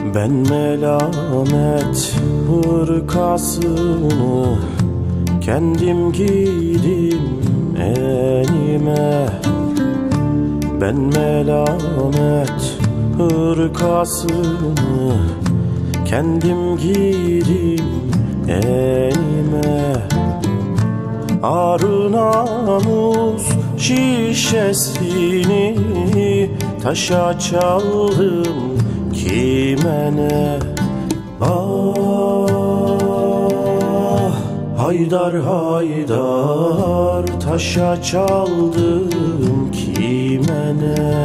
Ben melamet hırkasını kendim giydim enime. Ben melamet hırkasını kendim giydim enime. Arı namus şişesini taşa çaldım kime ne? Ah, Haydar Haydar taşa çaldım kime ne?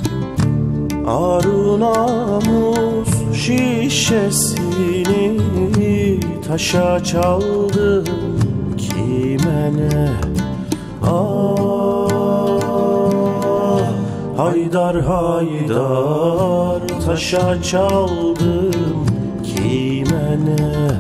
Arı namus şişesini taşa çaldım kime ne? Ah, Haydar Haydar taşa çaldım kime ne?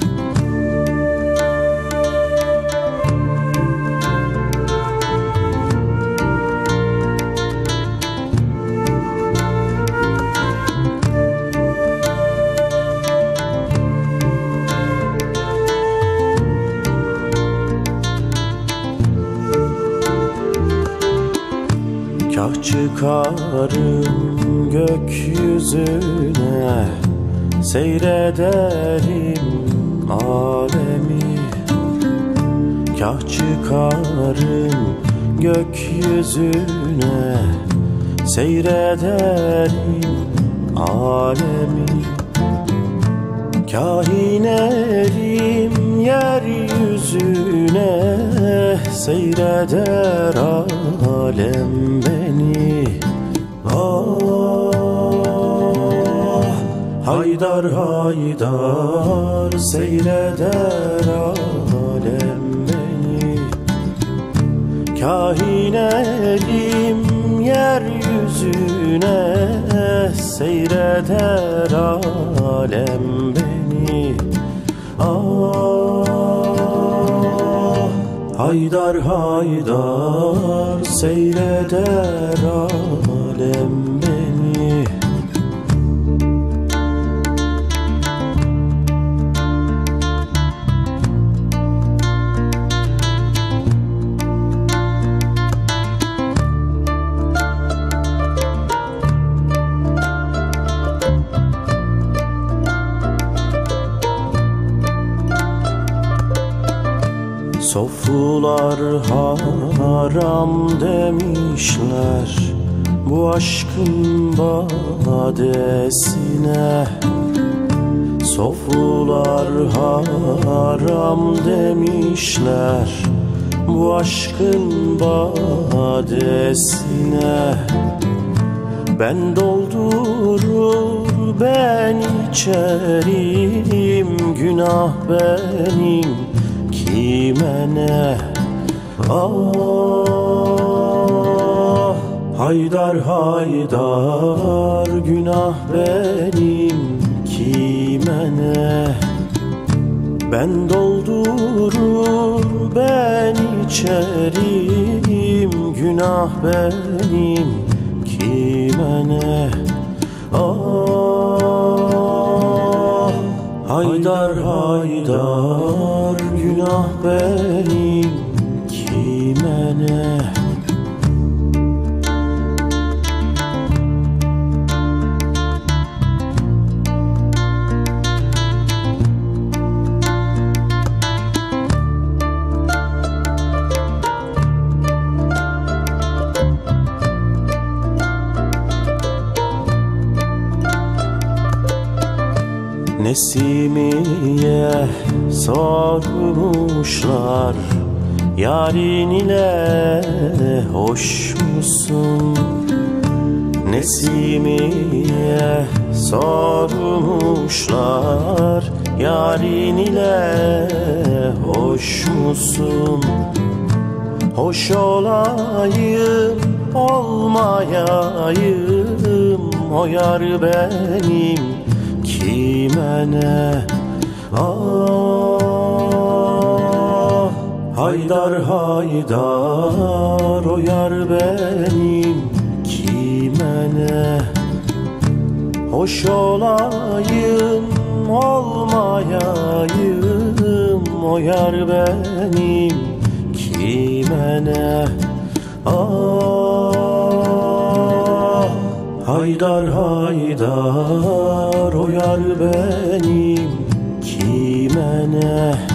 Kah çıkarım gökyüzüne, seyrederim alemi. Kah çıkarım gökyüzüne, seyrederim alemi. Kah inerim yeryüzüne, seyreder alem beni. Ah, Haydar Haydar seyreder alem beni. Kah inerim yeryüzüne, seyreder alem beni. Ah, Haydar Haydar seyreder alem beni. Sofular haram demişler bu aşkın badesine. Sofular haram demişler bu aşkın badesine. Ben doldurur ben içerim, günah benim kime ne? Ah, Haydar Haydar günah benim kime ne? Ben doldurur ben içerim, günah benim kime ne? Ah, Haydar Haydar günah benim kime ne? Nesimiye sormuşlar, yarın ile hoş musun? Nesimiye sormuşlar, yarın ile hoş musun? Hoş olayım olmayayım, o yar benim kime ne? Ah, Haydar Haydar o yar benim kime ne? Hoş olayım olmayayım, o yar benim kime ne? Ah, Haydar Haydar, o yar benim kime ne?